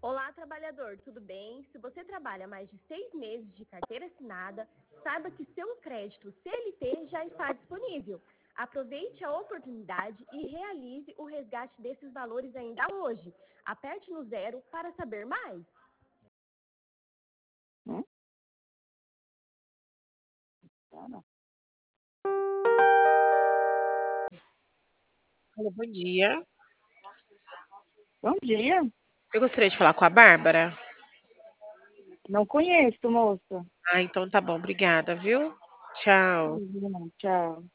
Olá, trabalhador, tudo bem? Se você trabalha mais de 6 meses de carteira assinada, saiba que seu crédito CLT já está disponível. Aproveite a oportunidade e realize o resgate desses valores ainda hoje. Aperte no 0 para saber mais. Olá, bom dia. Bom dia. Eu gostaria de falar com a Bárbara. Não conheço, moça. Ah, então tá bom, obrigada, viu? Tchau. Tchau.